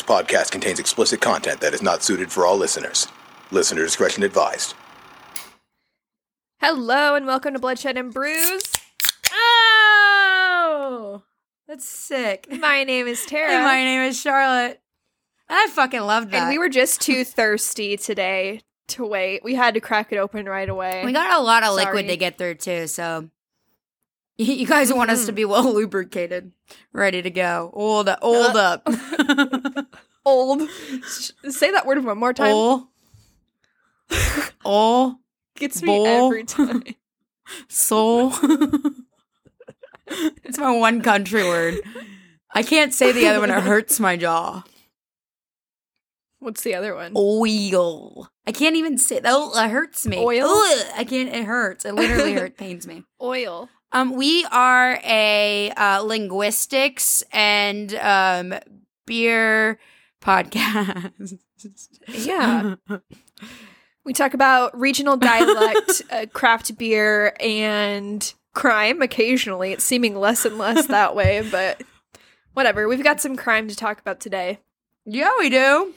podcast contains explicit content that is not suited for all listeners. Listener discretion advised. Hello and welcome to Bloodshed and Brews. Oh! That's sick. My name is Tara. And my name is Charlotte. I fucking loved that. And we were just too thirsty today to wait. We had to crack it open right away. We got a lot of Sorry. liquid to get through, too, so... You guys want us to be well lubricated, ready to go. Old up. Old. Say that word one more time. Old. Gets me every time. Soul. It's my one country word. I can't say the other one. It hurts my jaw. What's the other one? Oil. I can't even say that. Oh, it hurts me. Oil? Ugh, I can't. It hurts. It literally pains me. Oil. We are a linguistics and beer podcast. Yeah. We talk about regional dialect, craft beer, and crime occasionally. It's seeming less and less that way, but whatever. We've got some crime to talk about today. Yeah, we do.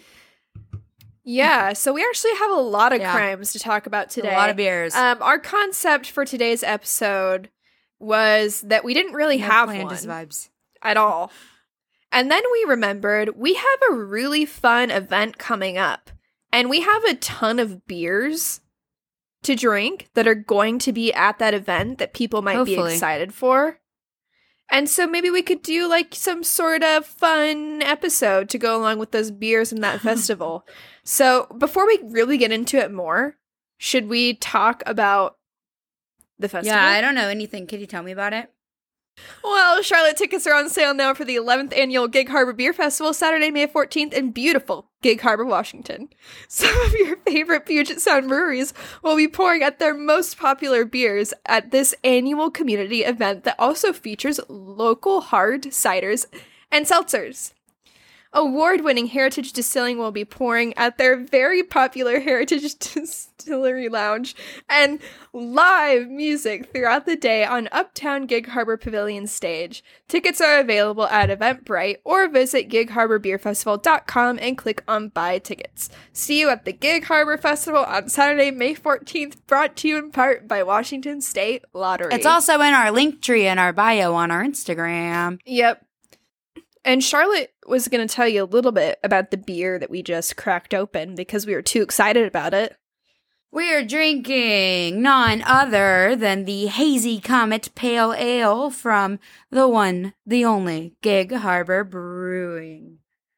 Yeah, so we actually have a lot of crimes to talk about today. A lot of beers. Our concept for today's episode was that we didn't really have one vibes at all. And then we remembered we have a really fun event coming up. And we have a ton of beers to drink that are going to be at that event that people might be excited for. And so maybe we could do like some sort of fun episode to go along with those beers and that festival. So before we really get into it more, should we talk about the festival? Yeah, I don't know anything. Could you tell me about it? Well, Charlotte, tickets are on sale now for the 11th annual Gig Harbor Beer Festival, Saturday, May 14th in beautiful Gig Harbor, Washington. Some of your favorite Puget Sound breweries will be pouring at their most popular beers at this annual community event that also features local hard ciders and seltzers. Award-winning Heritage Distilling will be pouring at their very popular Heritage Distillery Lounge, and live music throughout the day on Uptown Gig Harbor Pavilion stage. Tickets are available at Eventbrite or visit gigharborbeerfestival.com and click on Buy Tickets. See you at the Gig Harbor Festival on Saturday, May 14th, brought to you in part by Washington State Lottery. It's also in our link tree in our bio on our Instagram. Yep. And Charlotte was going to tell you a little bit about the beer that we just cracked open because we were too excited about it. We're drinking none other than the Hazy Comet Pale Ale from the one, the only Gig Harbor Brewing.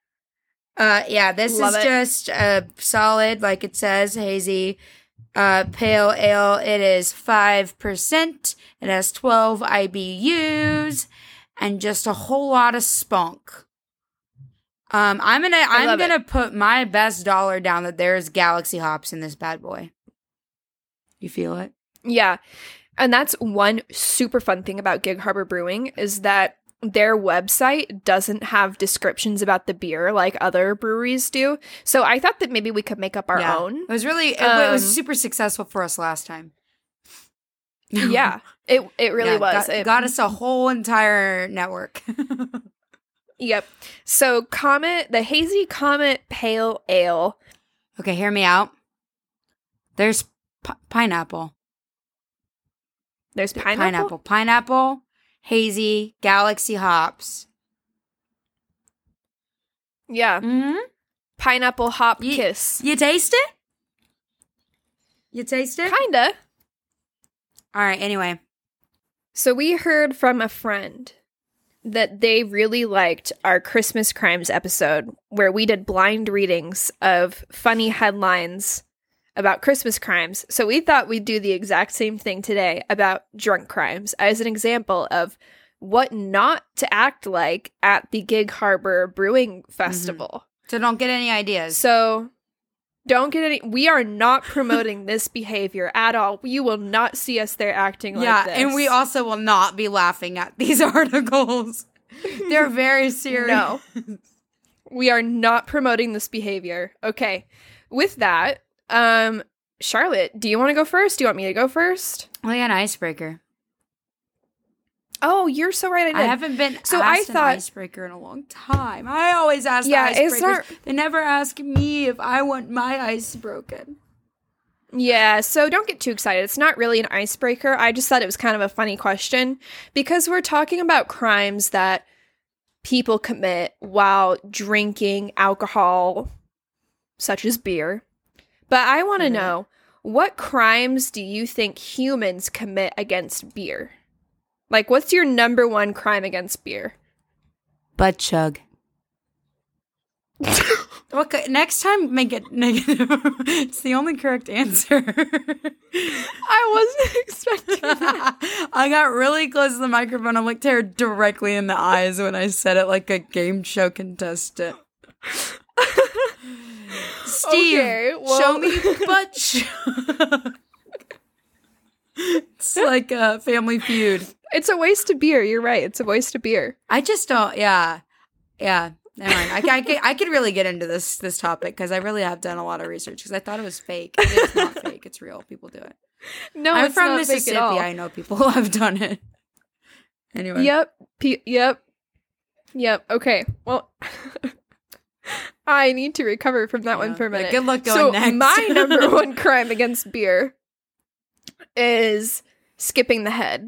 This Love is it. just a solid, like it says, hazy pale ale. It is 5%. It has 12 IBUs. And just a whole lot of spunk. I'm gonna put my best dollar down that there's Galaxy hops in this bad boy. You feel it? Yeah. And that's one super fun thing about Gig Harbor Brewing is that their website doesn't have descriptions about the beer like other breweries do. So I thought that maybe we could make up our own. It was really, it was super successful for us last time. Yeah, it really was. It got us a whole entire network. Yep. So the Hazy Comet Pale Ale. Okay, hear me out. There's pineapple. There's pineapple? Pineapple, hazy, Galaxy hops. Yeah. Mm-hmm. Pineapple hop kiss. You taste it? You taste it? Kinda. All right, anyway. So we heard from a friend that they really liked our Christmas Crimes episode where we did blind readings of funny headlines about Christmas crimes. So we thought we'd do the exact same thing today about drunk crimes as an example of what not to act like at the Gig Harbor Brewing Festival. Mm-hmm. So don't get any ideas. So don't get any. We are not promoting this behavior at all. You will not see us there acting like this. Yeah, and we also will not be laughing at these articles. They're very serious. No. We are not promoting this behavior. Okay. With that, Charlotte, do you want to go first? Do you want me to go first? Oh, yeah, an icebreaker. Oh, you're so right. I did. I haven't been So asked I thought, an icebreaker in a long time. I always ask Yeah, the it's icebreakers. not- They never ask me if I want my ice broken. yeah, so don't get too excited. It's not really an icebreaker. I just thought it was kind of a funny question because we're talking about crimes that people commit while drinking alcohol, such as beer. But I want to know, what crimes do you think humans commit against beer? Like, what's your number one crime against beer? Butt chug. Okay, next time make it negative. It's the only correct answer. I wasn't expecting that. I got really close to the microphone. I looked her directly in the eyes when I said it like a game show contestant. Steve, Okay, well- show me butt chug. It's like a Family Feud. It's a waste of beer. You're right. It's a waste of beer. I just don't. Yeah. Never mind. I could really get into this topic because I really have done a lot of research because I thought it was fake. It's not fake. It's real. People do it. No, I'm it's from not fake Mississippi. at all. I know people who have done it. Anyway. Yep. Okay. Well, I need to recover from that one for a minute. Good luck going next. My number one crime against beer is skipping the head.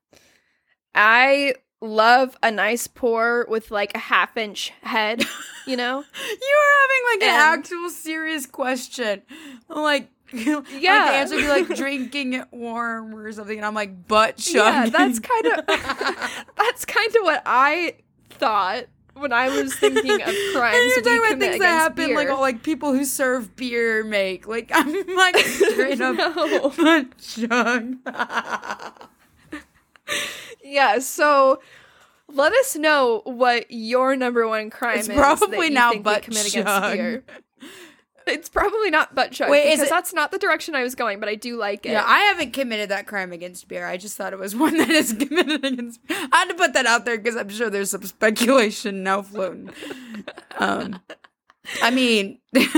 I love a nice pour with like a half-inch head, you know? You were having like an And- actual serious question. Like, Yeah. like the answer would be like drinking it warm or something, and I'm like butt chug. Yeah, that's kind of what I thought when I was thinking of crimes. And you're we talking about commit things that against happen, beer. like all like people who serve beer make. Like I'm like straight up No. butt chug. Yeah, so let us know what your number one crime It's is. probably that you now think we butt commit chug. against beer. It's probably not butt chug Wait, is because it- that's not the direction I was going, but I do like it. Yeah, I haven't committed that crime against beer. I just thought it was one that is committed against. I had to put that out there because I'm sure there's some speculation now floating. I mean,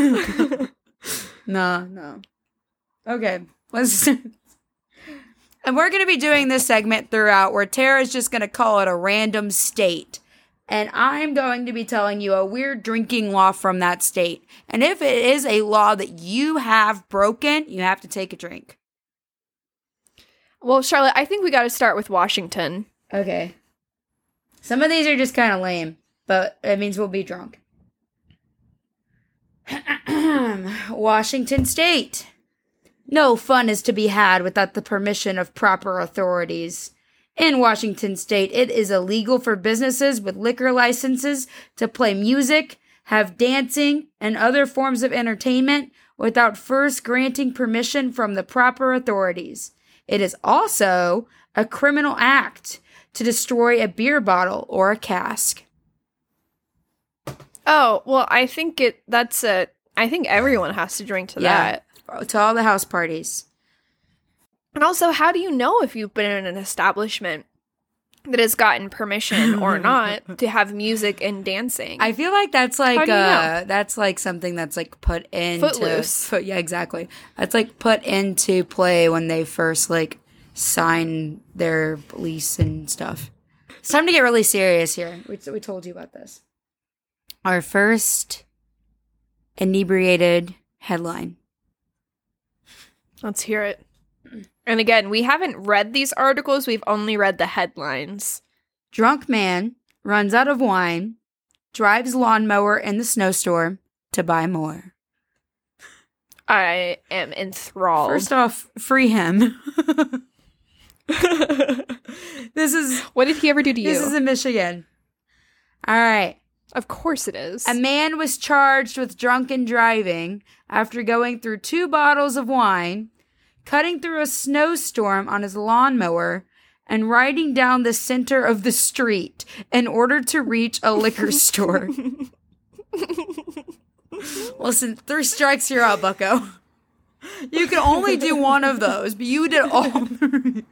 no. Okay, let's. And we're going to be doing this segment throughout where Tara's just going to call it a random state. And I'm going to be telling you a weird drinking law from that state. And if it is a law that you have broken, you have to take a drink. Well, Charlotte, I think we got to start with Washington. Okay. Some of these are just kind of lame, but it means we'll be drunk. Washington State. No fun is to be had without the permission of proper authorities. In Washington State, it is illegal for businesses with liquor licenses to play music, have dancing, and other forms of entertainment without first granting permission from the proper authorities. It is also a criminal act to destroy a beer bottle or a cask. Oh, well, I think I think everyone has to drink to that. To all the house parties. And also, how do you know if you've been in an establishment that has gotten permission or not to have music and dancing? I feel like that's like How do you know? that's like something that's like put into Footloose. Yeah, exactly. That's like put into play when they first like sign their lease and stuff. It's time to get really serious here. We told you about this. Our first inebriated headline. Let's hear it. And again, we haven't read these articles. We've only read the headlines. Drunk man runs out of wine, drives lawnmower in the snowstorm to buy more. I am enthralled. First off, free him. This is What did he ever do to you? This is in Michigan. All right. Of course it is. A man was charged with drunken driving after going through 2 bottles of wine, cutting through a snowstorm on his lawnmower, and riding down the center of the street in order to reach a liquor store. Listen, 3 strikes, you're out, bucko. You can only do one of those, but you did all 3.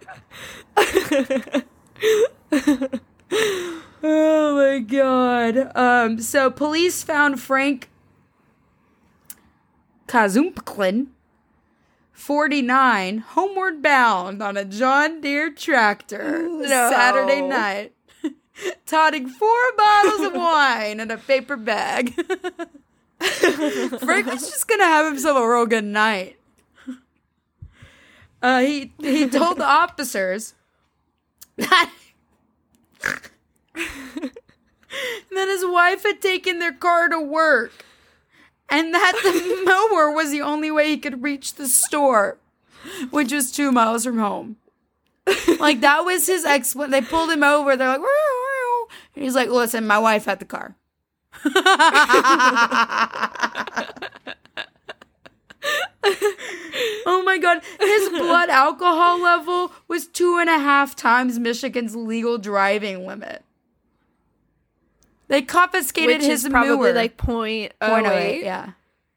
Oh my god. So police found Frank Kazumplin 49 homeward bound on a John Deere tractor Saturday night, toting 4 bottles of wine in a paper bag. Frank was just gonna have himself a real good night. He told the officers that his wife had taken their car to work, and that the mower was the only way he could reach the store, which was 2 miles from home. Like, that was his when they pulled him over, they're like, woo. And he's like, listen, my wife had the car. Oh my God. His blood alcohol level was 2.5 times Michigan's legal driving limit. They confiscated Which his is probably mower. like 0.08. Yeah.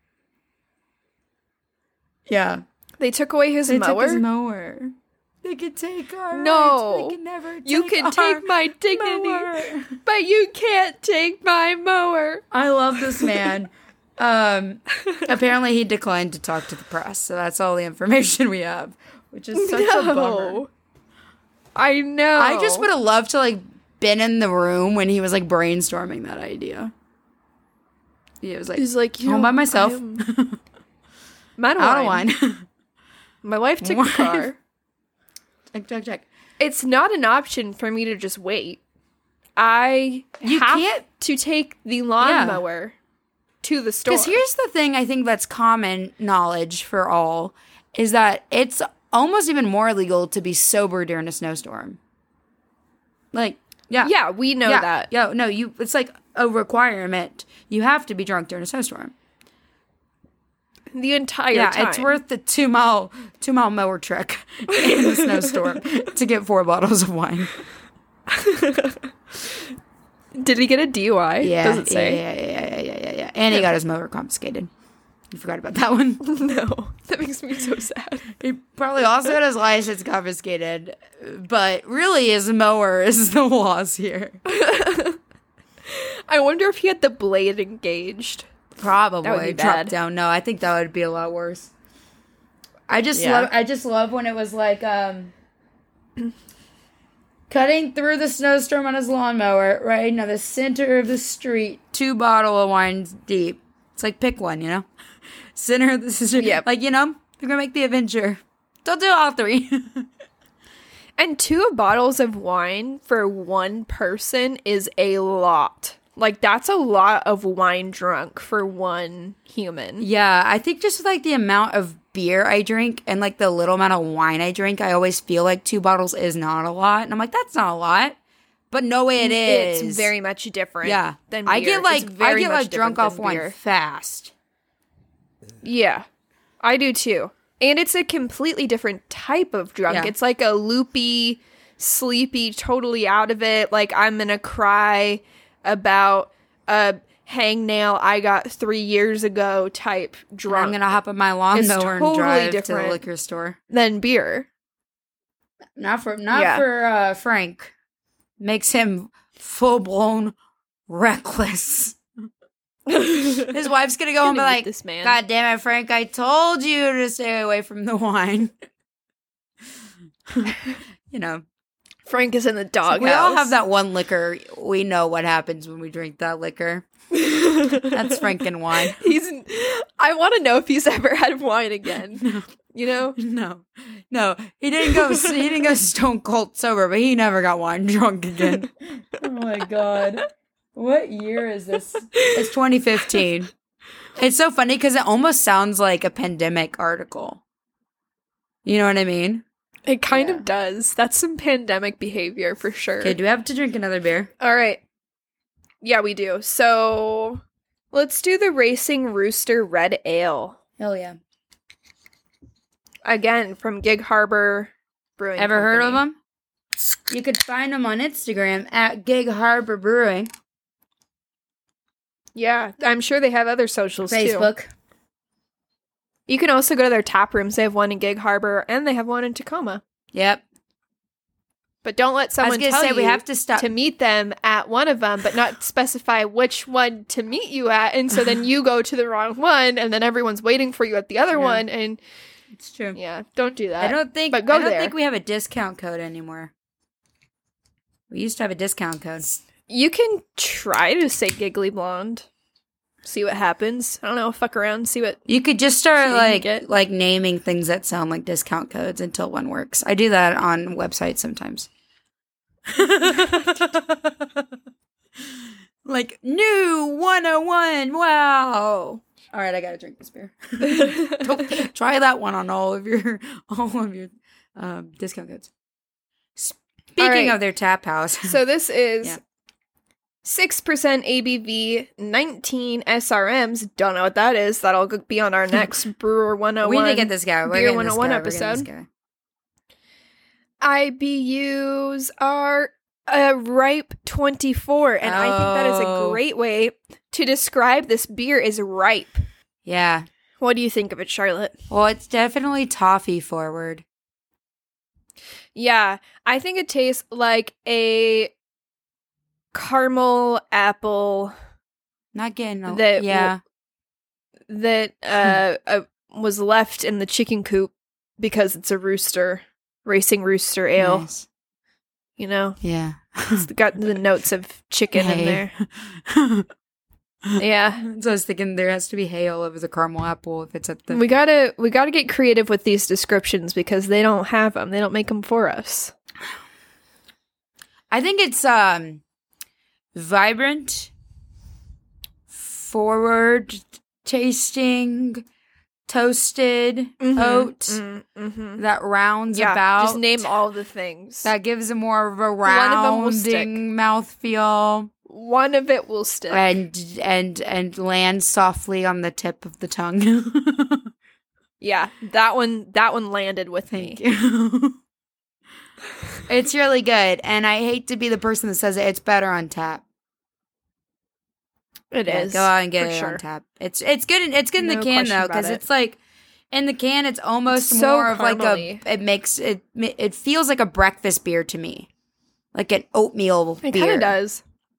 Yeah. They took away his They mower. took his mower. They could take our No. rights. They can never take You can our take my dignity, mower. but you can't take my mower. I love this man. Apparently he declined to talk to the press, so that's all the information we have, which is such a bummer. I know. I just would have loved to like been in the room when he was like brainstorming that idea. He was like, He's like, home by myself. I'm out out of of wine. wine. My wife took the car. Check. It's not an option for me to just wait. I You have can't- to take the lawnmower to the store. Because here's the thing I think that's common knowledge for all is that it's almost even more illegal to be sober during a snowstorm. Like, yeah, we know that. Yeah, no, it's like a requirement. You have to be drunk during a snowstorm. The entire time. It's worth the 2 mile mower trek in the snowstorm to get 4 bottles of wine. Did he get a DUI? Yeah, Does it say? Yeah. And he got his mower confiscated. You forgot about that one. No, that makes me so sad. He probably also got his license confiscated, but really his mower is the loss here. I wonder if he had the blade engaged. Probably That would be drop bad. down. No, I think that would be a lot worse. I just love when it was like cutting through the snowstorm on his lawnmower, right in the center of the street, 2 bottles of wine deep. It's like pick one, center of the street. Yep. Like, they're gonna make the adventure. Don't do all 3. And 2 bottles of wine for one person is a lot. Like, that's a lot of wine drunk for one human. Yeah, I think just like the amount of beer I drink and like the little amount of wine I drink, I always feel like 2 bottles is not a lot. And I'm like, that's not a lot. But no way it is. It's very much different. Yeah. Than beer. I get It's very much drunk different off than wine beer. fast. Yeah, I do too. And it's a completely different type of drunk. Yeah. It's like a loopy, sleepy, totally out of it. Like, I'm gonna cry about a hangnail I got 3 years ago type drunk. I'm gonna hop on my lawnmower totally and drive to different. the liquor store. Than beer. Not for Yeah. Frank. Makes him full blown reckless. His wife's gonna go home and be Gonna get like, this man. God damn it, Frank, I told you to stay away from the wine. Frank is in the doghouse. We all have that one liquor. We know what happens when we drink that liquor. That's Frank and wine. I want to know if he's ever had wine again. No. He didn't go stone cold sober, but he never got wine drunk again. Oh my God. What year is this? It's 2015. It's so funny because it almost sounds like a pandemic article. You know what I mean? It kind of does. That's some pandemic behavior for sure. Okay, do we have to drink another beer? All right. Yeah, we do. So let's do the Racing Rooster Red Ale. Hell yeah. Again, from Gig Harbor Brewing Ever heard of Company. them? You could find them on Instagram at Gig Harbor Brewing. Yeah, I'm sure they have other socials too. Facebook. You can also go to their tap rooms. They have one in Gig Harbor and they have one in Tacoma. Yep. But don't let someone tell you we have to stop to meet them at one of them, but not specify which one to meet you at. And so then you go to the wrong one, and then everyone's waiting for you at the other one. And It's true. Yeah, don't do that. I don't think we have a discount code anymore. We used to have a discount code. You can try to say Giggly Blonde. See what happens. I don't know, fuck around, see what... You could just start get. like naming things that sound like discount codes until one works. I do that on websites sometimes. Like new 101. Wow. All right, I gotta drink this beer. Try that one on all of your discount codes. Speaking of their tap house, so this is 6% ABV, 19 SRMs. Don't know what that is. That'll be on our next Brewer 101. We need to get this guy. Beer 101 episode. IBUs are a ripe 24, and I think that is a great way to describe this beer is ripe. Yeah. What do you think of it, Charlotte? Well, it's definitely toffee forward. Yeah, I think it tastes like a caramel apple. Not getting that was left in the chicken coop because it's a racing rooster ale. Nice. You know? Yeah. It's got the notes of chicken in there. Yeah. So I was thinking there has to be hay all over the caramel apple if it's at the... We gotta get creative with these descriptions because they don't have them. They don't make them for us. I think it's vibrant, forward tasting, toasted oat that rounds about. Just name all the things. That gives a more of a rounding mouthfeel. One of it will stick. And land softly on the tip of the tongue. Yeah, that one landed with me. Thank you. It's really good, and I hate to be the person that says it's better on tap. It is. Go out and get it on tap. It's good. It's good in the can though, because it's like in the can. It's almost so more of caramely. like it feels like a breakfast beer to me, like an oatmeal beer. It kind of does.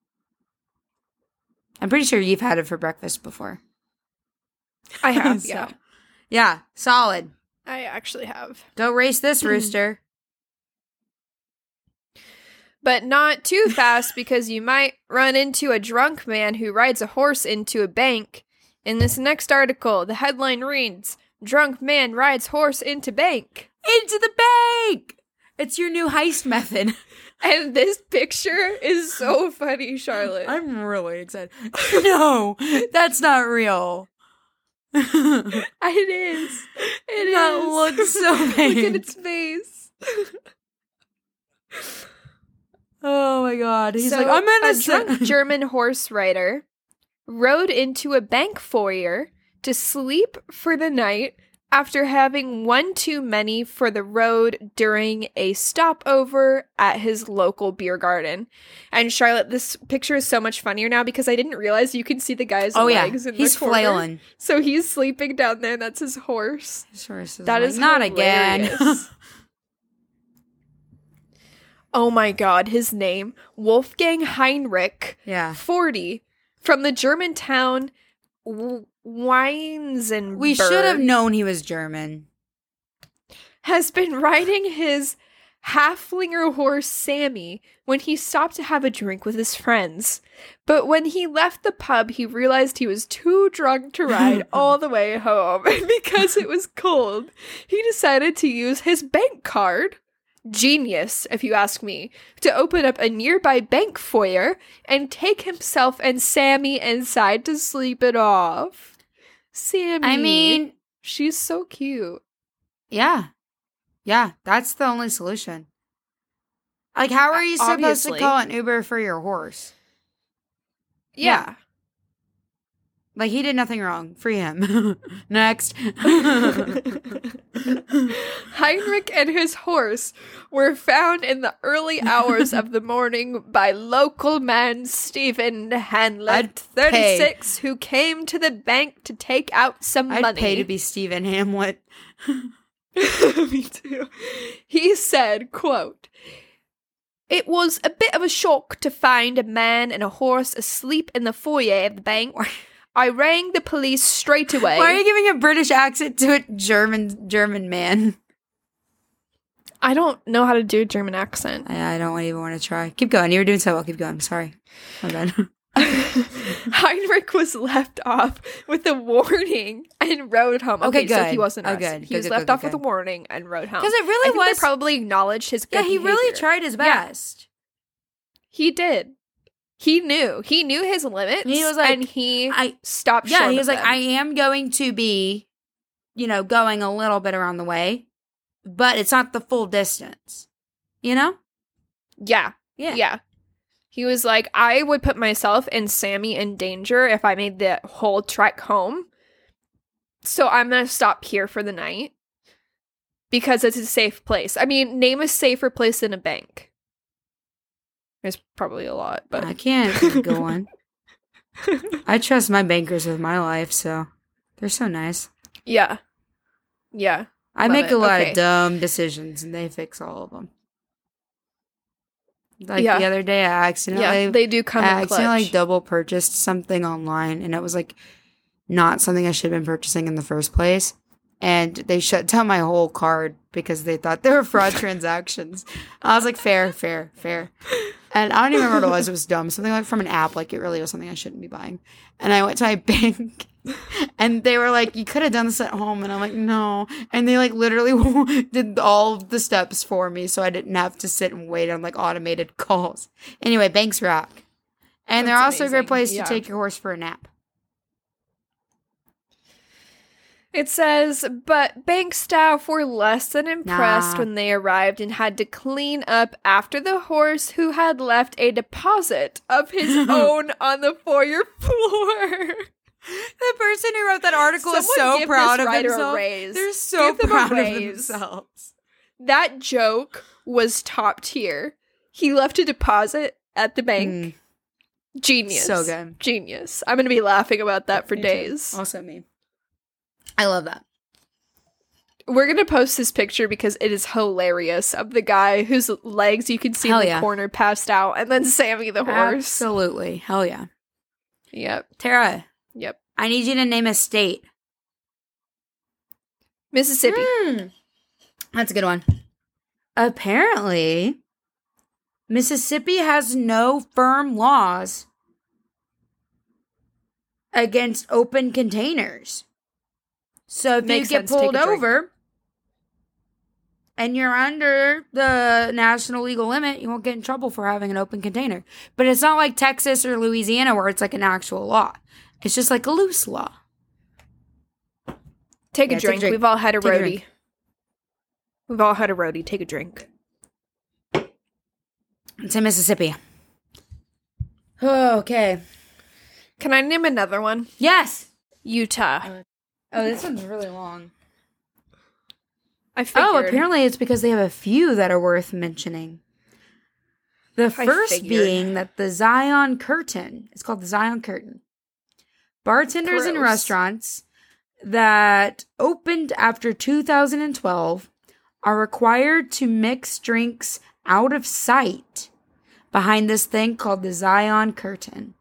I'm pretty sure you've had it for breakfast before. I have. So, yeah. Yeah. Solid. I actually have. Go race this rooster. But not too fast because you might run into a drunk man who rides a horse into a bank. In this next article, the headline reads, "Drunk man rides horse into bank." Into the bank! It's your new heist method. And this picture is so funny, Charlotte. I'm really excited. No, that's not real. It is. That looks so big. Look at its face. Oh my god. He's so like, I'm in a drunk German horse rider rode into a bank foyer to sleep for the night after having one too many for the road during a stopover at his local beer garden. And Charlotte, this picture is so much funnier now because I didn't realize you can see the guy's legs in he's the corner. flailing. So he's sleeping down there, and that's his horse. His horse is that like, is not hilarious. again. Oh my god, his name, Wolfgang Heinrich, 40, from the German town Weinzenberg. We should have known he was German. Has been riding his halflinger horse Sammy when he stopped to have a drink with his friends. But when he left the pub, he realized he was too drunk to ride all the way home. And because it was cold, he decided to use his bank card. Genius, if you ask me, to open up a nearby bank foyer and take himself and Sammy inside to sleep it off. Sammy. I mean, she's so cute. Yeah. Yeah, that's the only solution. Like, how are you supposed to call an Uber for your horse? Yeah. Like, he did nothing wrong. Free him. Next. Heinrich and his horse were found in the early hours of the morning by local man Stephen Hanlett, 36, who came to the bank to take out some money. I'd pay to be Stephen Hamlet. Me too. He said, quote, "It was a bit of a shock to find a man and a horse asleep in the foyer of the bank. I rang the police straight away. Why are you giving a British accent to a German man? I don't know how to do a German accent. I don't even want to try. Keep going. You were doing so well. Keep going. Sorry. My bad. Heinrich was left off with a warning and rode home. Okay, good. So he wasn't arrested. Good. He was left off with a warning and rode home. Because it really I think was... they probably acknowledged his good he really behavior. tried his best. He did. He knew his limits. He was like, and he stopped short he was of like, them. I am going to be, going a little bit around the way, but it's not the full distance. You know? Yeah. He was like, I would put myself and Sammy in danger if I made the whole trek home. So I'm going to stop here for the night because it's a safe place. I mean, name a safer place than a bank. There's probably a lot, but I can't go on. I trust my bankers with my life, so they're so nice. Yeah. I Love make it. a lot Okay. of dumb decisions, and they fix all of them. Like Yeah. the other day, I accidentally, they do come in accidentally clutch. double purchased something online, and it was like not something I should have been purchasing in the first place. And they shut down my whole card because they thought they were fraud transactions. I was like, fair. And I don't even remember what it was. It was dumb. Something like from an app. Like it really was something I shouldn't be buying. And I went to my bank and they were like, you could have done this at home. And I'm like, no. And they like literally did all of the steps for me so I didn't have to sit and wait on like automated calls. Anyway, banks rock. And they're That's also a great amazing. place Yeah. to take your horse for a nap. It says, but bank staff were less than impressed Nah. when they arrived and had to clean up after the horse who had left a deposit of his own on the foyer floor. The person who wrote that article is Someone so give proud this of writer a themselves. raise. They're so Give them a proud of raise. themselves. That joke was top tier. He left a deposit at the bank. Genius. So good. Genius. I'm going to be laughing about that for Me too. days. Also me. I love that. We're going to post this picture because it is hilarious of the guy whose legs you can see Hell in the yeah. corner passed out and then Sammy the horse. Absolutely. Hell yeah. Yep. Tara, Yep. I need you to name a state. Mississippi. That's a good one. Apparently, Mississippi has no firm laws against open containers. So if Makes you get sense. Take pulled a drink. over and you're under the national legal limit, you won't get in trouble for having an open container. But it's not like Texas or Louisiana where it's like an actual law. It's just like a loose law. Take Yeah, a drink. drink. We've all had a Take a roadie. drink. We've all had a roadie. Take a drink. It's in Mississippi. Okay. Can I name another one? Yes. Utah. Oh, this one's really long. I figured. Oh, apparently it's because they have a few that are worth mentioning. The first figured. being that the Zion Curtain. It's called the Zion Curtain. Bartenders in Gross. restaurants that opened after 2012 are required to mix drinks out of sight behind this thing called the Zion Curtain.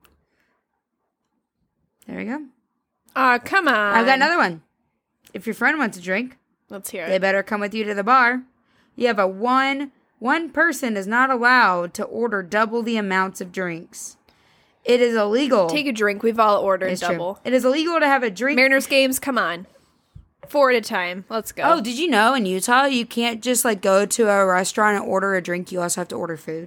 There we go. Aw, come on. I've got another one. If your friend wants a drink, Let's hear they it. better come with you to the bar. You have one person is not allowed to order double the amounts of drinks. It is illegal. Take a drink. We've all ordered It's double. true. It is illegal to have a drink. Mariners games, come on. 4 at a time. Let's go. Oh, did you know in Utah you can't just like go to a restaurant and order a drink? You also have to order food.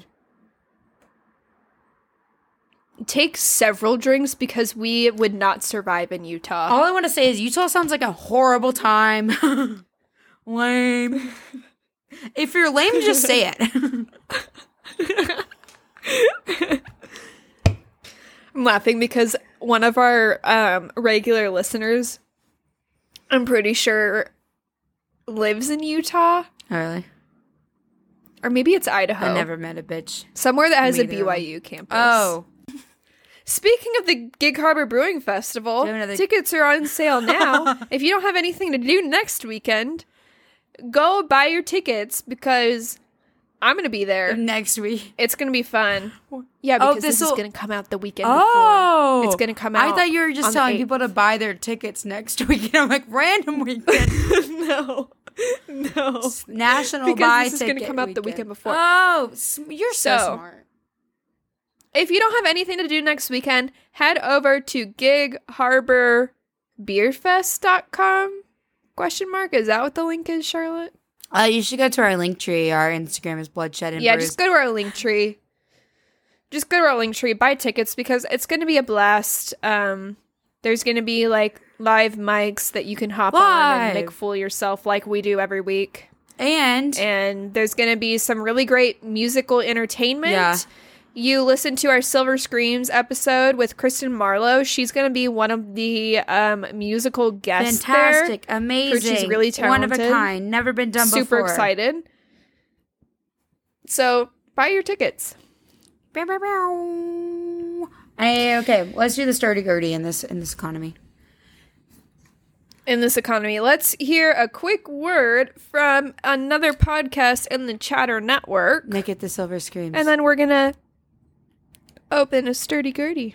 Take several drinks because we would not survive in Utah. All I want to say is Utah sounds like a horrible time. Lame. If you're lame, just say it. I'm laughing because one of our regular listeners, I'm pretty sure, lives in Utah. Oh, really? Or maybe it's Idaho. I never met a bitch. Somewhere that has a Me either. BYU campus. Oh. Speaking of the Gig Harbor Brewing Festival, Do another- tickets are on sale now. If you don't have anything to do next weekend, go buy your tickets because I'm going to be there. next week. It's going to be fun. Yeah, because this is going to come out the weekend Oh, before. It's going to come out. I thought you were just on the telling 8th. people to buy their tickets next week. I'm like, random weekend. No. National Because buy this is ticket gonna come out the weekend before. Oh, you're so So, smart. If you don't have anything to do next weekend, head over to gigharborbeerfest.com. Question mark. Is that what the link is, Charlotte? You should go to our link tree. Our Instagram is Bloodshed and Yeah, Brews. just go to our link tree. Just go to our link tree, buy tickets because it's going to be a blast. There's going to be like live mics that you can hop on and make fool yourself like we do every week. And there's going to be some really great musical entertainment. Yeah. You listen to our Silver Screams episode with Kristen Marlowe. She's going to be one of the musical guests. Fantastic, there. amazing, She's really talented. one of a kind, never been done before. Super excited. So buy your tickets. Hey, okay, let's do the sturdy-gurdy in this economy. In this economy, let's hear a quick word from another podcast in the Chatter Network. Make it the Silver Screams. And then we're going to open a sturdy-gurdy.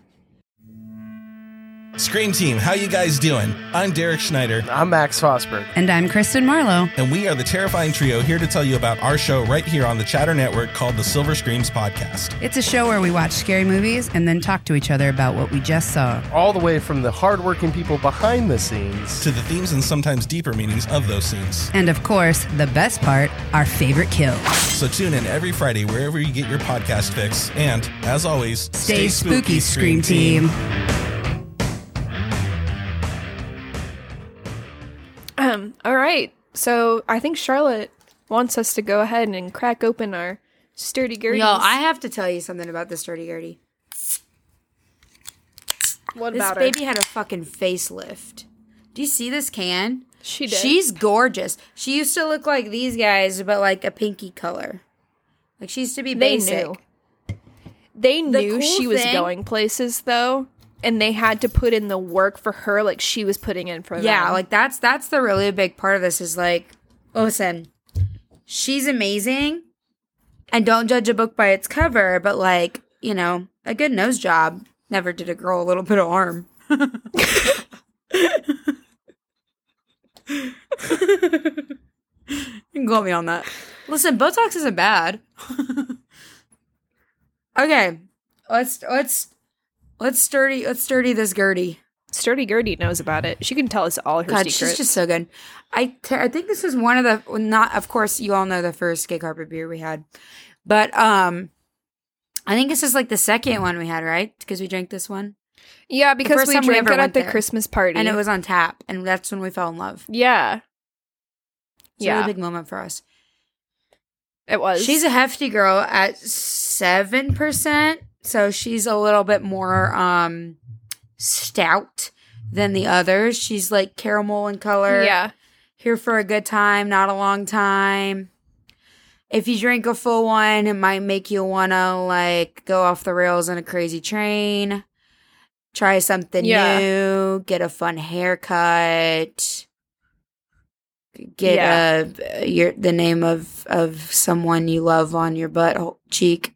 Scream Team, how you guys doing? I'm Derek Schneider. I'm Max Fosberg. And I'm Kristen Marlowe. And we are the Terrifying Trio here to tell you about our show right here on the Chatter Network called the Silver Screams Podcast. It's a show where we watch scary movies and then talk to each other about what we just saw. All the way from the hardworking people behind the scenes to the themes and sometimes deeper meanings of those scenes. And of course, the best part, our favorite kills. So tune in every Friday wherever you get your podcast fix. And as always, stay spooky, Scream Team. All right. So I think Charlotte wants us to go ahead and crack open our sturdy-gurdies. Yo, I have to tell you something about this sturdy-gurdy. What This about baby had a fucking facelift. Do you see this can? She did. She's gorgeous. She used to look like these guys, but like a pinky color. Like she used to be basic. They knew cool she was thing- going places, though, and they had to put in the work for her like she was putting in for them. Yeah, like that's the really big part of this is like, listen, she's amazing, and don't judge a book by its cover, but like, you know, a good nose job never did a girl a little bit of arm. You can quote me on that. Listen, Botox isn't bad. Okay, let's sturdy this Gertie. Sturdy Gertie knows about it. She can tell us all her God, secrets. she's just so good. I think this was one of the not. Of course, you all know the first Gig Harbor beer we had, but I think this is like the second one we had, right? Because we drank this one. Yeah, because first we time we drank ever it at went the there. Christmas party. And it was on tap, and that's when we fell in love. Yeah. It's a really big moment for us. It was. She's a hefty girl at 7%, so she's a little bit more stout than the others. She's like caramel in color. Yeah. Here for a good time, not a long time. If you drink a full one, it might make you want to like go off the rails on a crazy train. Try something new. Get a fun haircut. Get the name of someone you love on your butt cheek.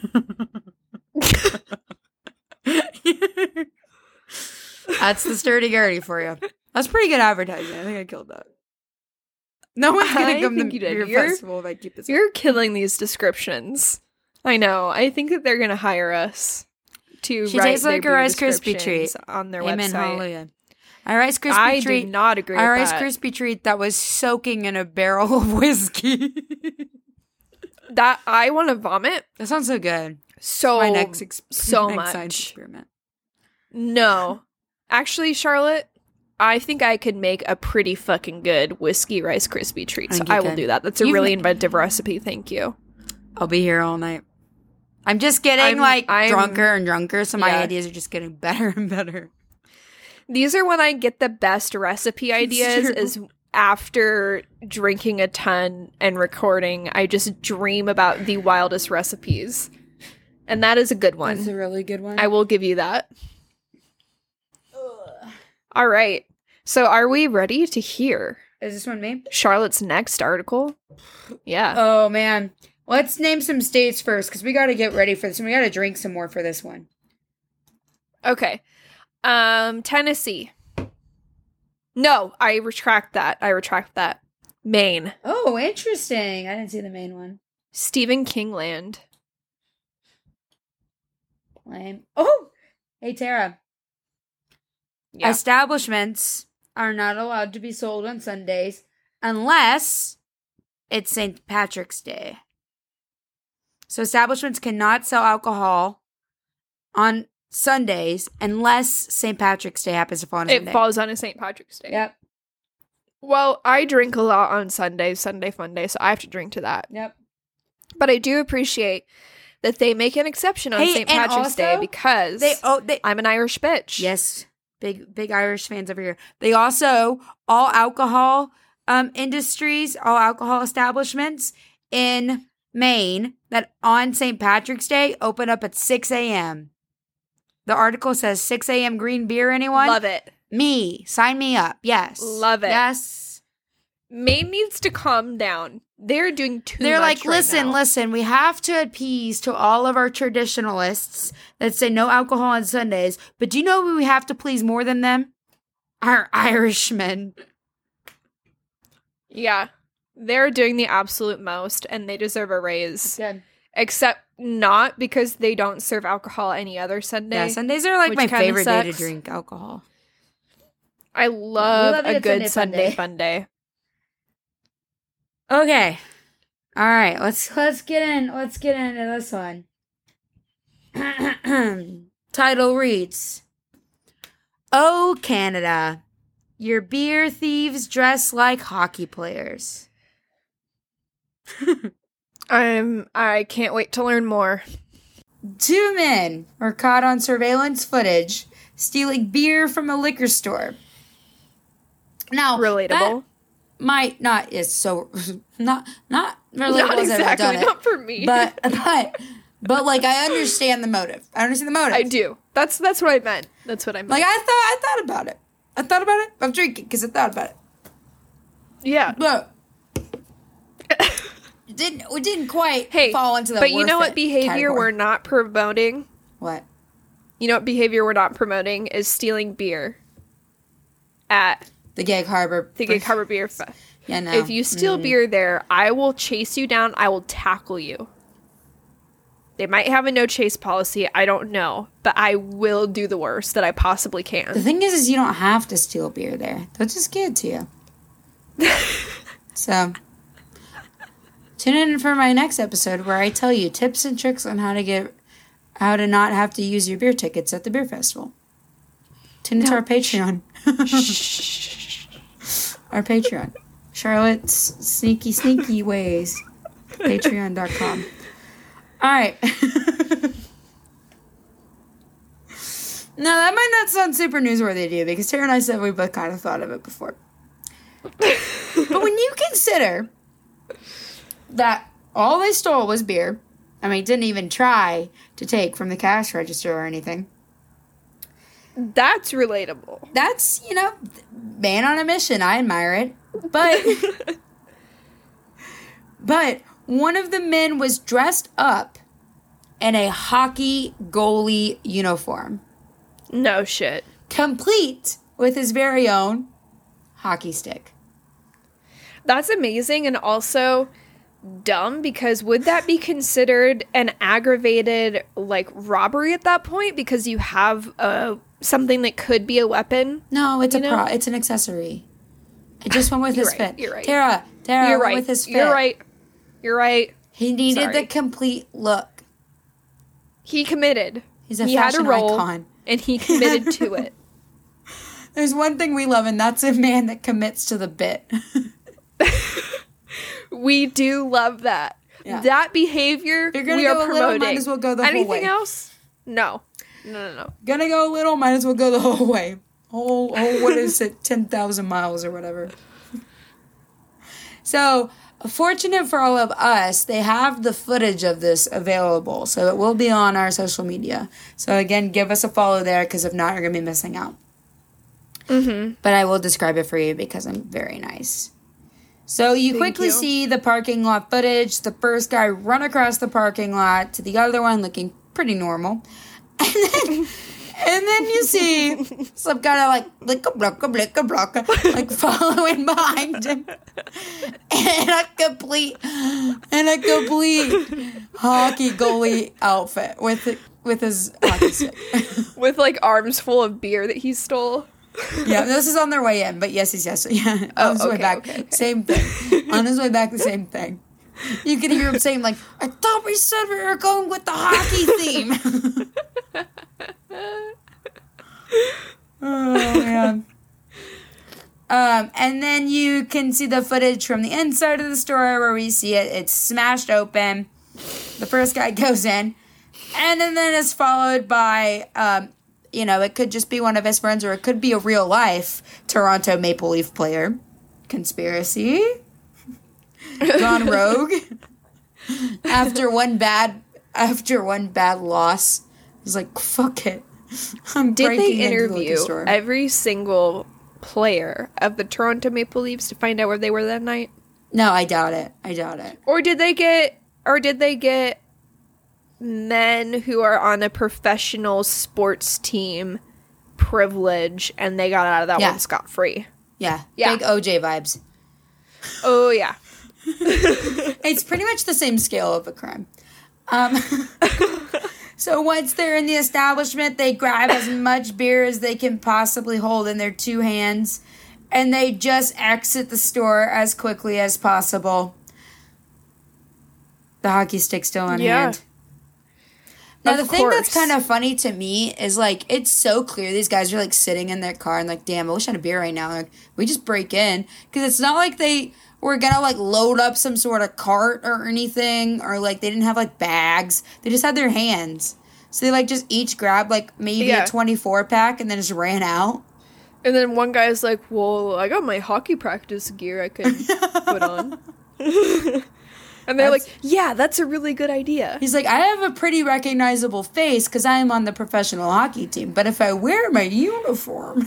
That's the sturdy Gertie for you. That's pretty good advertising. I think I killed that. No one's gonna I come think to you did. your You're- festival if I keep this. You're killing these descriptions. I know. I think that they're going to hire us to She write tastes like their a beer Rice Krispie treat descriptions on their Amen, website. hallelujah. A Rice Krispie I treat. do not agree A with Rice that. Krispie treat that was soaking in a barrel of whiskey. That I want to vomit That sounds so good. so My next so next science much. experiment. No. Actually, Charlotte, I think I could make a pretty fucking good whiskey Rice Krispie treat. I So think you I will could. do that. That's a You've really ma- inventive recipe. Thank you. I'll be here all night. I'm just getting I'm drunker and drunker, so my yeah. ideas are just getting better and better. These are when I get the best recipe ideas true. is after drinking a ton and recording. I just dream about the wildest recipes. And that is a good one. That's a really good one. I will give you that. All right. So are we ready to hear Is this one me? Charlotte's next article? Yeah. Oh man. Let's name some states first, because we got to get ready for this. And we got to drink some more for this one. Okay. Tennessee. No, I retract that. Maine. Oh, interesting. I didn't see the main one. Stephen King Land. Lame. Oh! Hey, Tara. Yeah. Establishments are not allowed to be sold on Sundays unless it's St. Patrick's Day. So establishments cannot sell alcohol on Sundays unless St. Patrick's Day happens to fall on a Sunday. It falls on a St. Patrick's Day. Yep. Well, I drink a lot on Sundays, Sunday Fun Day, so I have to drink to that. Yep. But I do appreciate that they make an exception on St. Patrick's Day because I'm an Irish bitch. Yes. Big Irish fans over here. They also, all alcohol industries, all alcohol establishments in Maine that on St. Patrick's Day open up at 6 a.m. The article says 6 a.m. green beer, anyone? Love it. Me. Sign me up. Yes. Love it. Yes. Maine needs to calm down. They're doing too much. They're like, right now. listen, we have to appease to all of our traditionalists that say no alcohol on Sundays, but do you know who we have to please more than them? Our Irishmen. Yeah. They're doing the absolute most, and they deserve a raise. Good. Except not because they don't serve alcohol any other Sunday. Yeah, Sundays are like which my kinda favorite day to sucks. drink alcohol. I love a a good Sunday Sunday fun day. Okay. All right, let's get into this one. Title reads, "Oh, Canada, your beer thieves dress like hockey players." I can't wait to learn more. 2 men were caught on surveillance footage stealing beer from a liquor store. Now, Relatable. that might not is so not relatable. Not as I've exactly, done it, not for me. but like I understand the motive. I do. That's what I meant. That's what I meant. Like I thought about it. I'm drinking because I thought about it. Yeah. But it didn't quite fall into the but you know worth what it behavior category. we're not promoting? What? You know what behavior we're not promoting is stealing beer at The Gig Harbor. the Gig Harbor Beer Fest. Yeah, no. If you steal beer there, I will chase you down. I will tackle you. They might have a no chase policy. I don't know. But I will do the worst that I possibly The can. thing is you don't have to steal beer there. They'll just give it to you. So, tune in for my next episode where I tell you tips and tricks on how to not have to use your beer tickets at the beer festival. Tune into our Patreon. Our Patreon. Charlotte's sneaky ways. Patreon.com. All right. Now, that might not sound super newsworthy to you because Tara and I said we both kind of thought of it before. But when you consider that all they stole was beer, I mean, didn't even try to take from the cash register or anything. That's relatable. That's, man on a mission. I admire it. But one of the men was dressed up in a hockey goalie uniform, No shit. complete with his very own hockey stick. That's amazing and also dumb because would that be considered an aggravated robbery at that point because you have something that could be a weapon? No, it's it's an accessory. It just went with his fit. You're right. Tara, You're went right. with his fit. You're right. He needed Sorry. the complete look. He committed. He's a he had fashion a role, icon. and he committed to it. There's one thing we love, and that's a man that commits to the bit. We do love that. Yeah. That behavior If you're gonna we are go a little, promoting. might as well go the whole way. Anything else? No. Gonna go a little, might as well go the whole way. What is it, 10,000 miles or whatever. So, fortunate for all of us, they have the footage of this available. So, it will be on our social media. So, again, give us a follow there, because if not, you're going to be missing out. Mm-hmm. But I will describe it for you, because I'm very nice. So you Thank quickly you. see the parking lot footage. The first guy run across the parking lot to the other one looking pretty normal. And then you see some kind of like blicka like following behind him in a complete hockey goalie outfit with his hockey stick. With like arms full of beer that he stole. Yeah, this is on their way in, but yes. Yeah, on his way back, okay. same thing. On his way back, the same thing. You can hear him saying like, "I thought we said we were going with the hockey theme." Oh man. And then you can see the footage from the inside of the store where we see it's smashed open. The first guy goes in, and then it's followed by, it could just be one of his friends, or it could be a real life Toronto Maple Leaf player. Conspiracy. Gone rogue. After one bad loss, he's like, fuck it. I'm Did breaking they into the liquor interview store. every single player of the Toronto Maple Leafs to find out where they were that night? No, I doubt it. Or did they get men who are on a professional sports team privilege and they got out of that Yeah. one scot-free? Yeah. Yeah. Big OJ vibes. Oh, yeah. It's pretty much the same scale of a crime. So once they're in the establishment, they grab as much beer as they can possibly hold in their two hands, and they just exit the store as quickly as possible. The hockey stick still on hand. Now, the thing that's kind of funny to me is, like, it's so clear these guys are, like, sitting in their car and, like, damn, I wish I had a beer right now. Like, we just break in. Because it's not like they were going to, like, load up some sort of cart or anything. Or, like, they didn't have, like, bags. They just had their hands. So they, like, just each grabbed, like, maybe a 24-pack and then just ran out. And then one guy's like, well, I got my hockey practice gear I could put on. And they're like, yeah, that's a really good idea. He's like, I have a pretty recognizable face because I am on the professional hockey team. But if I wear my uniform...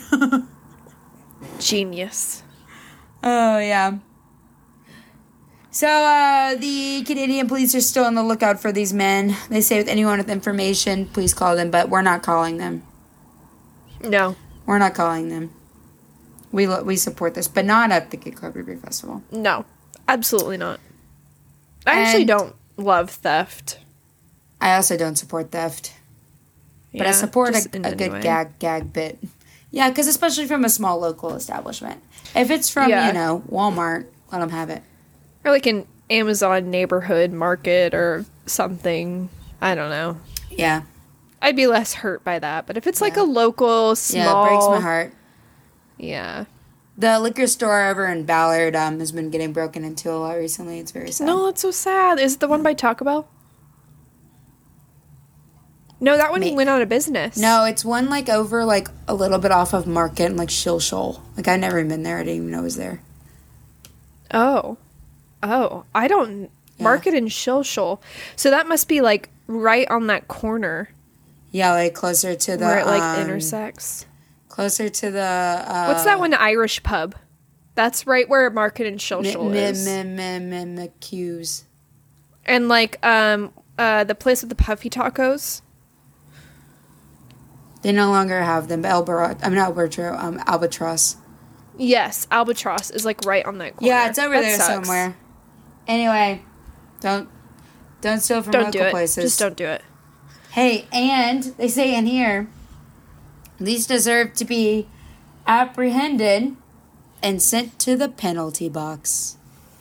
Genius. Oh, yeah. So, the Canadian police are still on the lookout for these men. They say with anyone with information, please call them. But we're not calling them. No. We're not calling them. We support this, but not at the Gig Harbor Beer Festival. No. Absolutely not. I actually don't love theft. I also don't support theft. But I support a good gag bit. Yeah, because especially from a small local establishment. If it's from, Walmart, let them have it. Or like an Amazon neighborhood market or something. I don't know. Yeah. I'd be less hurt by that. But if it's like a local, small... Yeah, it breaks my heart. Yeah. The liquor store over in Ballard has been getting broken into a lot recently. It's very sad. No, that's so sad. Is it the one by Taco Bell? No, that one went out of business. No, it's one like over like a little bit off of Market and like Shilshole. Like I've never even been there. I didn't even know it was there. Oh, I don't... Market and Shilshole. So that must be like right on that corner. Yeah, like closer to the... Where it like intersects. Closer to the... What's that one Irish pub? That's right where Market and Shilshole is. McHugh's. And like the place with the puffy tacos. They no longer have them. Albatross. Yes, Albatross is like right on that corner. Yeah, it's over That there sucks. somewhere. Anyway, don't steal from Don't local do it. places. Just don't do it. Hey, and they say in here, these deserve to be apprehended and sent to the penalty box.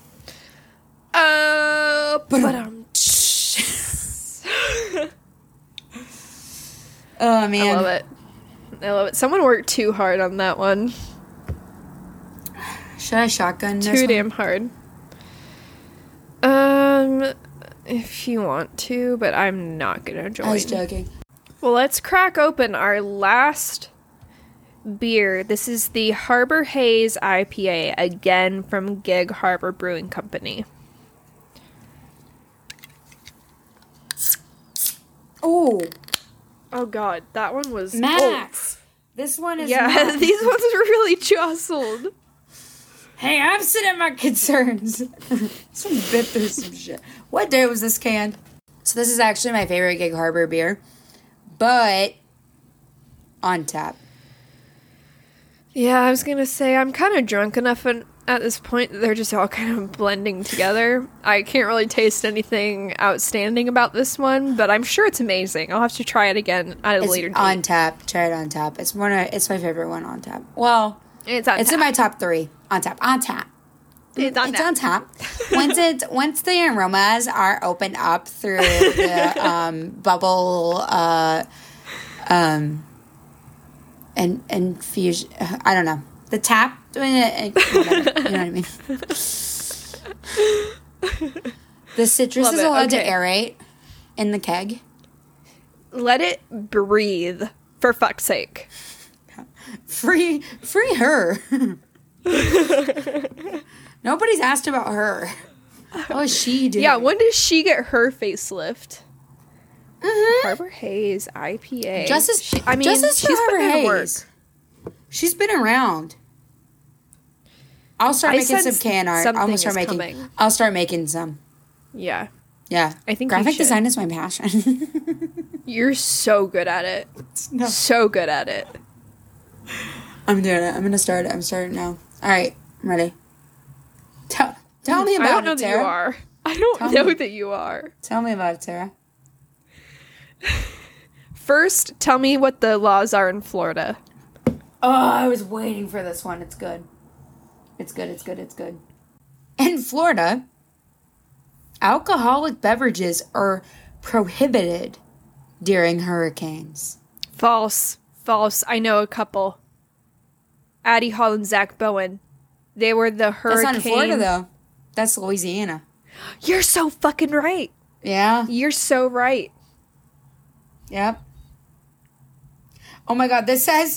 But Oh man, I love it. Someone worked too hard on that one. Should I shotgun this Too one? damn hard. If you want to, but I'm not gonna join. I was joking. Well, let's crack open our last beer. This is the Harbor Haze IPA, again from Gig Harbor Brewing Company. Oh, God, that one was... Max. This one is Yeah, Max. these ones are really jostled. Hey, I've said my concerns. Some bit through some shit. What day was this canned? So this is actually my favorite Gig Harbor beer, but on tap. Yeah, I was gonna say I'm kind of drunk enough at this point that they're just all kind of blending together. I can't really taste anything outstanding about this one, but I'm sure it's amazing. I'll have to try it again at a later date. On tap. Try it on tap. It's my favorite one on tap. Well, It's on it's tap. in my top 3 on tap. On tap. It's on It's tap. on tap. Once the aromas are opened up through the bubble and fusion. I don't know. The tap doing it. Whatever, you know what I mean. The citrus Love is it. allowed to Okay. aerate in the keg. Let it breathe, for fuck's sake. Free her. Nobody's asked about her. How is she doing? Yeah, when does she get her facelift? Harbor Haze IPA. Justice. She's Justice for Harbor putting in work. Hayes. She's been around. I'll start I making some sense can art. something I'll start is making. coming. I'll start making some. Yeah, Yeah, I think you graphic should. design is my passion. you're so good at it. No. So good at it. I'm doing it. I'm gonna start it. I'm starting now. All right, I'm ready. Tell me about I don't know it, that Tara. you are. I don't Tell know me. that you are. Tell me about it, Tara. First, tell me what the laws are in Florida. Oh, I was waiting for this one. It's good. It's good. It's good. It's good. In Florida, alcoholic beverages are prohibited during hurricanes. False. False. I know a couple. Addie Hall and Zach Bowen. They were the hurricane. That's not in Florida, though. That's Louisiana. You're so fucking right. Yeah. You're so right. Yep. Oh my God. This says,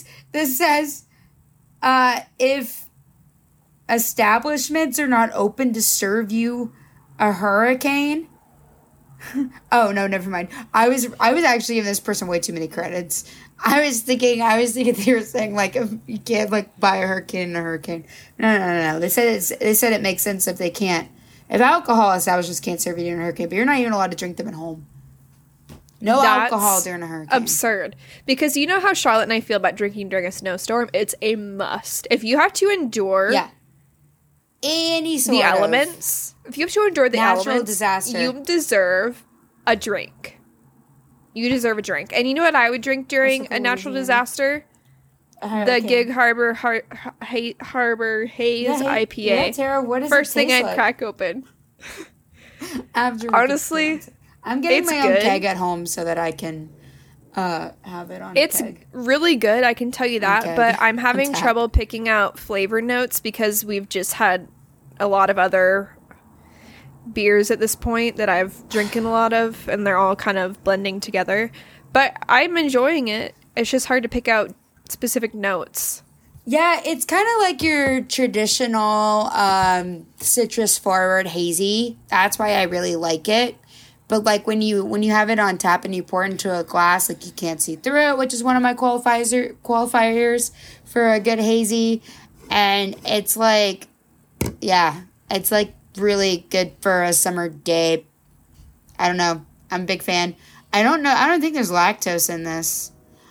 if establishments are not open to serve you a hurricane. Oh no, never mind. I was actually giving this person way too many credits. I was thinking they were saying like if you can't like buy a hurricane in a hurricane. No. They said it makes sense if they can't. If alcohol establishments can't serve you during a hurricane, but you're not even allowed to drink them at home. No That's alcohol during a hurricane. Absurd. Because you know how Charlotte and I feel about drinking during a snowstorm? It's a must. If you have to endure Any sort the of elements, if you have to endure the natural elements, disaster. you deserve a drink. You deserve a drink. And you know what I would drink during a natural disaster? The hurricane. Gig Harbor Harbor Haze IPA. Yeah, Tara, what does First it thing taste I'd like? crack open. After Honestly, I'm getting it's my own good. keg at home so that I can have it on It's keg. really good, I can tell you that, Okay. but I'm having On tap. trouble picking out flavor notes because we've just had a lot of other beers at this point that I've drinking a lot of, and they're all kind of blending together. But I'm enjoying it. It's just hard to pick out specific notes. Yeah, it's kind of like your traditional citrus forward hazy. That's why I really like it. But like when you have it on tap and you pour it into a glass, like you can't see through it, which is one of my qualifiers for a good hazy. And it's like, yeah, it's like really good for a summer day. I don't know. I'm a big fan. I don't think there's lactose in this.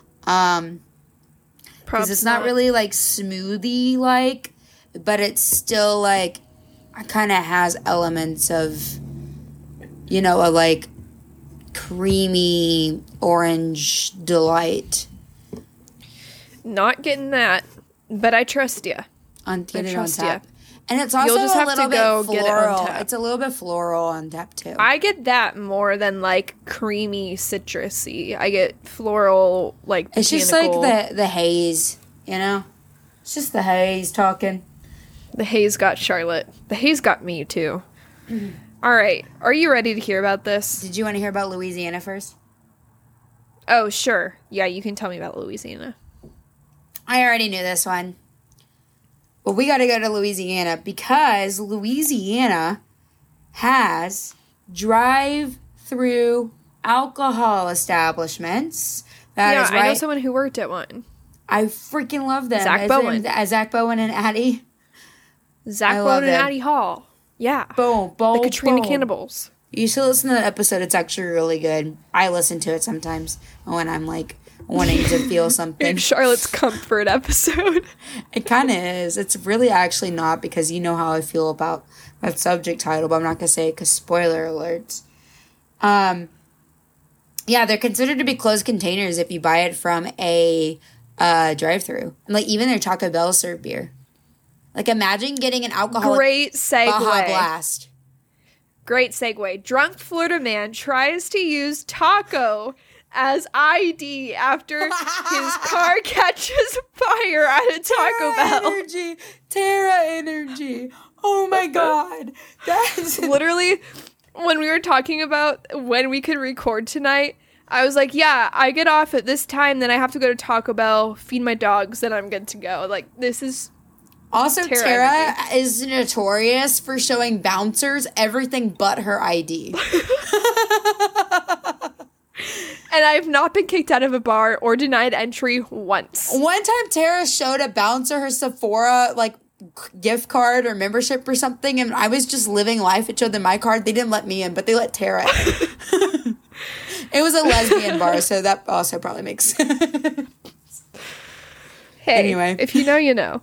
Because it's not really like smoothie like, but it's still like kind of has elements of, you know, a like creamy orange delight. Not getting that, but I trust you. Get it on trust tap. ya. And it's also You'll just a have little to go bit get it on floral. tap. It's a little bit floral on tap too. I get that more than like creamy citrusy. I get floral like It's just like botanical. the haze, you know? It's just the haze talking. The haze got Charlotte. The haze got me too. All right, are you ready to hear about this? Did you want to hear about Louisiana first? Oh, sure. Yeah, you can tell me about Louisiana. I already knew this one. But we got to go to Louisiana because Louisiana has drive-through alcohol establishments. That is right. I know someone who worked at one. I freaking love them. Zach His Bowen. name- Zach Bowen and Addie. Zach I Lowe love and it. Addie Hall. Yeah. Boom, boom, The Katrina boom. Cannibals. You should listen to that episode. It's actually really good. I listen to it sometimes when I'm like wanting to feel something. Charlotte's comfort episode. It kind of is. It's really actually not, because you know how I feel about that subject title, but I'm not going to say it because spoiler alerts. Yeah, they're considered to be closed containers if you buy it from a drive-thru. And like even their Taco Bell serve beer. Like imagine getting an alcoholic Great segue. Baja Blast. Great segue. Drunk Florida man tries to use taco as ID after his car catches fire at a Taco Bell. Terra energy. Oh my god. That's Literally, when we were talking about when we could record tonight, I was like, yeah, I get off at this time, then I have to go to Taco Bell, feed my dogs, then I'm good to go. Like, this is... Also, Terra Tara is notorious for showing bouncers everything but her ID. And I've not been kicked out of a bar or denied entry once. One time, Tara showed a bouncer her Sephora, like, gift card or membership or something, and I was just living life. It showed them my card. They didn't let me in, but they let Tara in. It was a lesbian bar, so that also probably makes sense. Hey, Anyway. if you know, you know.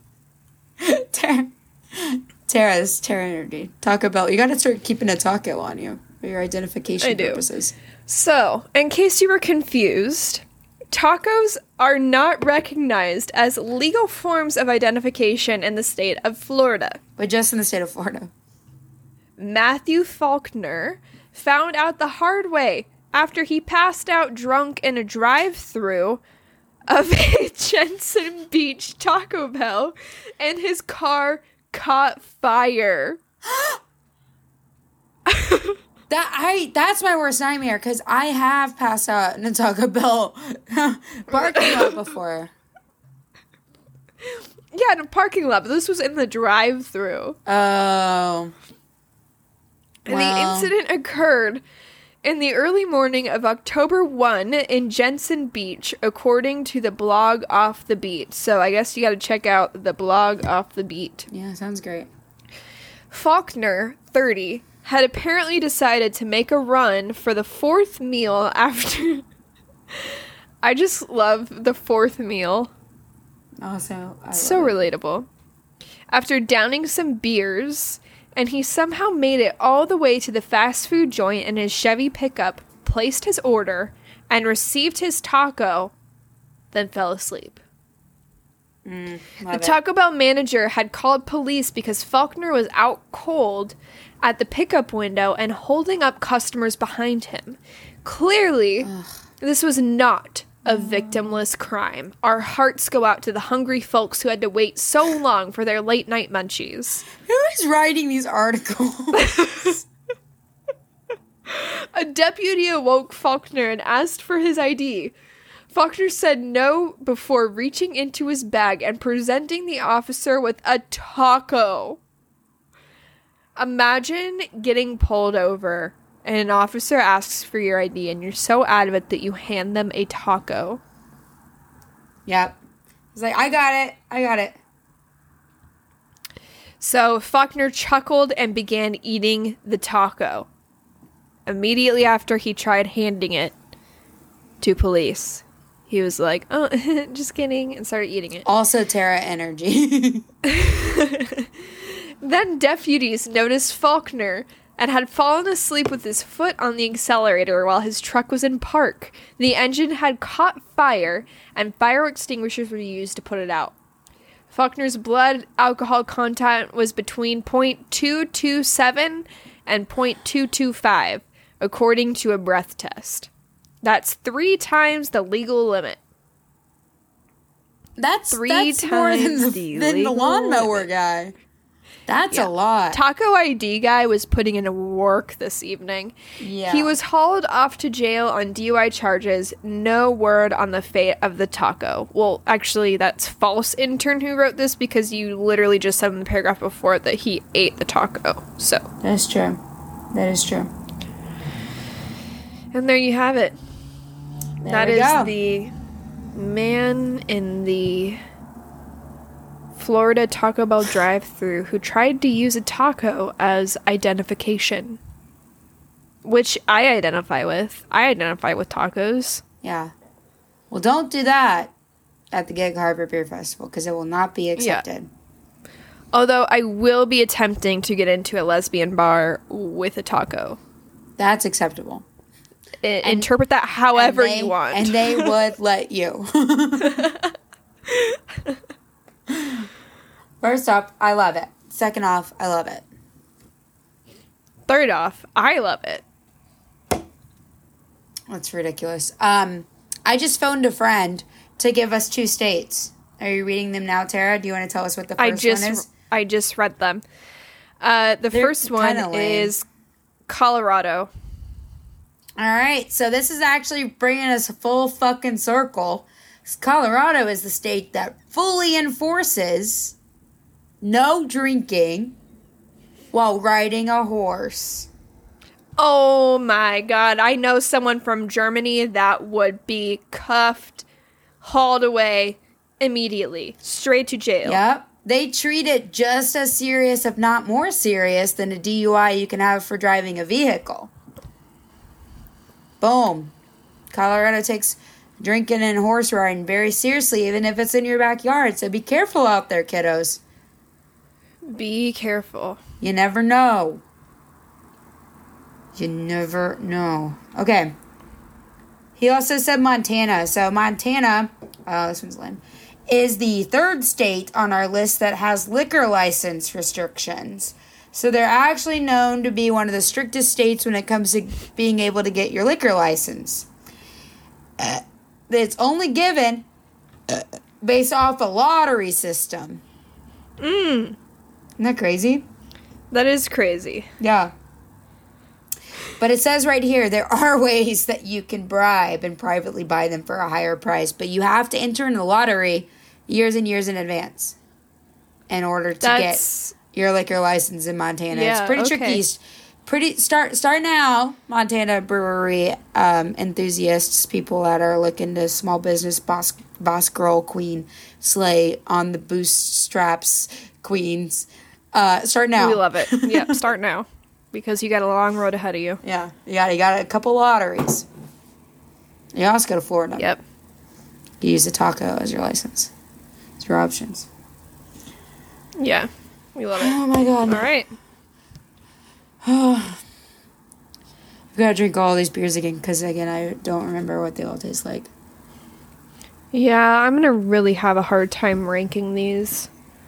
Tara's Terra energy. Taco Bell. You gotta start keeping a taco on you for your identification I do. purposes. So, in case you were confused, tacos are not recognized as legal forms of identification in the state of Florida. But just in the state of Florida. Matthew Faulkner found out the hard way after he passed out drunk in a drive-thru of a Jensen Beach Taco Bell and his car caught fire. That's my worst nightmare, because I have passed out in a Taco Bell parking lot before. Yeah, in a parking lot, but this was in the drive-thru. Oh. And Wow. the incident occurred in the early morning of October 1 in Jensen Beach, according to the blog Off the Beat. So I guess you gotta check out the blog Off the Beat. Yeah, sounds great. Faulkner, 30, had apparently decided to make a run for the fourth meal after... I just love the fourth meal. Also, So relatable. After downing some beers, and he somehow made it all the way to the fast food joint in his Chevy pickup, placed his order, and received his taco, then fell asleep. The Taco Bell manager had called police because Faulkner was out cold at the pickup window and holding up customers behind him. Clearly, this was not a victimless crime. Our hearts go out to the hungry folks who had to wait so long for their late night munchies. Who is writing these articles? A deputy awoke Faulkner and asked for his ID. Faulkner said no before reaching into his bag and presenting the officer with a taco. Imagine getting pulled over and an officer asks for your ID and you're so out of it that you hand them a taco. Yep. He's like, I got it. So Faulkner chuckled and began eating the taco. Immediately after he tried handing it to police, he was like, oh, just kidding, and started eating it. Also Terra energy. Then deputies noticed Faulkner and had fallen asleep with his foot on the accelerator while his truck was in park. The engine had caught fire, and fire extinguishers were used to put it out. Faulkner's blood alcohol content was between 0.227 and 0.225, according to a breath test. That's 3 times the legal limit. That's Three more times than the the legal lawnmower limit. guy. That's Yeah. a lot. Taco ID guy was putting in work this evening. Yeah. He was hauled off to jail on DUI charges. No word on the fate of the taco. Well, actually, that's false intern who wrote this because you literally just said in the paragraph before that he ate the taco. So, That is true. That is true. and there you have it. There That we is go. the man in the Florida Taco Bell drive-thru who tried to use a taco as identification, which I identify with. I identify with tacos. Yeah. Well, don't do that at the Gig Harbor Beer Festival because it will not be accepted. Although I will be attempting to get into a lesbian bar with a taco. That's acceptable. Interpret that however you want. And they would let you. First off, I love it. Second off, I love it. Third off, I love it. That's ridiculous. I just phoned a friend to give us 2 states. Are you reading them now, Tara? Do you want to tell us what the first one is? I just read them. The first one is Colorado. All right, so this is actually bringing us a full fucking circle. Colorado is the state that fully enforces no drinking while riding a horse. Oh my god, I know someone from Germany that would be cuffed, hauled away immediately, straight to jail. Yep. They treat it just as serious, if not more serious, than a DUI you can have for driving a vehicle. Boom. Colorado takes drinking and horse riding very seriously, even if it's in your backyard. So be careful out there, kiddos. Be careful. You never know. You never know. Okay. He also said Montana. So Montana, this one's lame, is the 3rd state on our list that has liquor license restrictions. So they're actually known to be one of the strictest states when it comes to being able to get your liquor license. It's only given based off a lottery system. Isn't that crazy? That is crazy. Yeah. But it says right here, there are ways that you can bribe and privately buy them for a higher price. But you have to enter in the lottery years and years in advance in order to get your liquor license in Montana. Yeah, it's pretty tricky. Start now, Montana brewery enthusiasts, people that are looking to small business boss girl queen slay on the bootstraps queens. Start now. We love it. Yep, start now. Because you got a long road ahead of you. Yeah, you got a couple lotteries. You also go to Florida. Yep. You use a taco as your license. It's your options. Yeah, we love it. Oh my god. All right. I've got to drink all these beers again because, again, I don't remember what they all taste like. Yeah, I'm going to really have a hard time ranking these.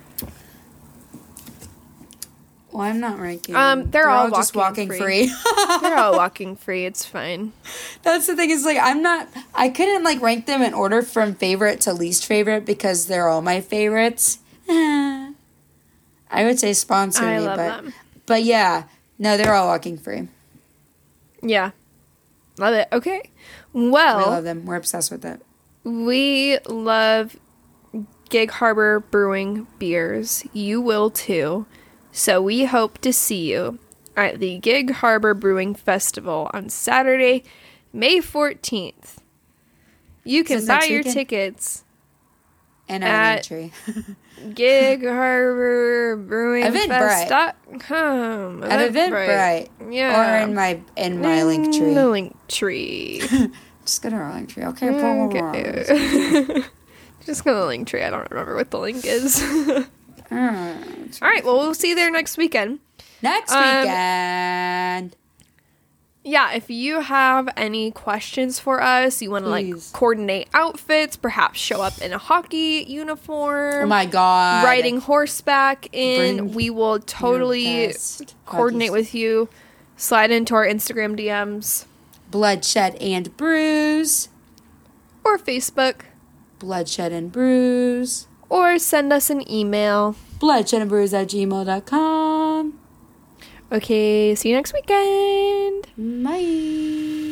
Well, I'm not ranking. They're all just walking free. They're all walking free. It's fine. That's the thing. Is like I couldn't like rank them in order from favorite to least favorite because they're all my favorites. I would say sponsor I me, love them. But yeah, no, they're all walking free. Yeah, love it. Okay, We well, love them. We're obsessed with it. we love Gig Harbor Brewing beers. You will too. So we hope to see you at the Gig Harbor Brewing Festival on Saturday, May 14th. You can this buy next your weekend? tickets And our At- entry. Gig Harbor Brewing Eventbrite. Fest.com. At Eventbrite. Yeah. Or in my link tree. The link tree. Just go to our link tree. Okay. Okay. Just go to the link tree. I don't remember what the link is. All right. Well, we'll see you there next weekend. Next weekend. Yeah, if you have any questions for us, you want to like Please. coordinate outfits, perhaps show up in a hockey uniform. Oh my god. Riding horseback in, Bring we will totally best coordinate hockey with you. Slide into our Instagram DMs Bloodshed and Bruise. or Facebook, Bloodshed and Bruise. or send us an email. Bloodshed@gmail.com. Okay, see you next weekend. Bye.